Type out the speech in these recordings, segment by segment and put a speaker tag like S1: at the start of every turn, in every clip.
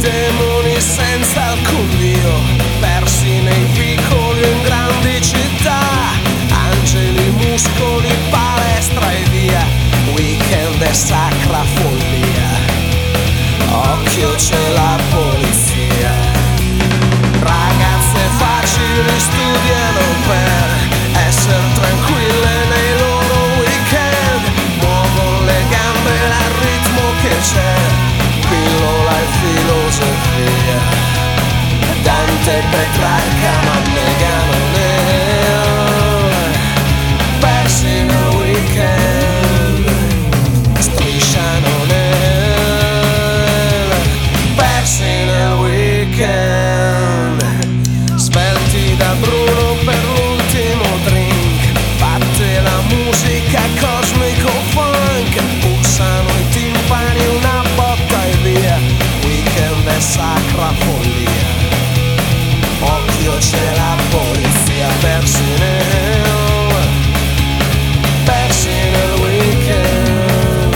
S1: demoni senza alcun dio, persi nei piccoli o in grandi città, angeli, muscoli, palestra e via, weekend e sacra follia, occhio c'è la polizia, ragazze facili studiano per essere tranquille nei loro weekend, muovono le gambe al ritmo che c'è, pillola e filosofia, Dante, Petrarca, ma negano persi nel weekend, strisciano persi nel weekend, svelti da Bruno per l'ultimo drink, batte la musica cosmico funk, pulsano i timpani, una botta e via, weekend è sacra follia, occhio c'è la polizia, persi nel weekend,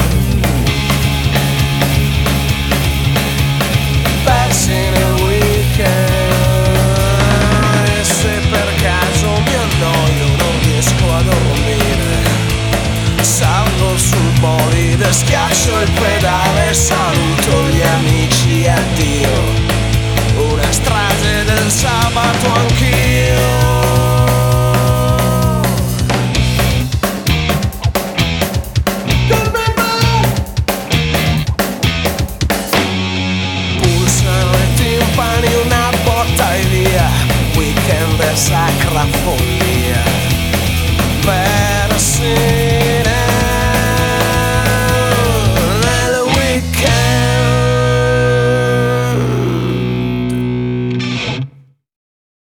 S1: persi nel weekend. E se per caso mi annoio non riesco a dormire, salgo sul bolide, schiaccio il pedale, saluto gli amici, addio, una strage del sabato anch'io.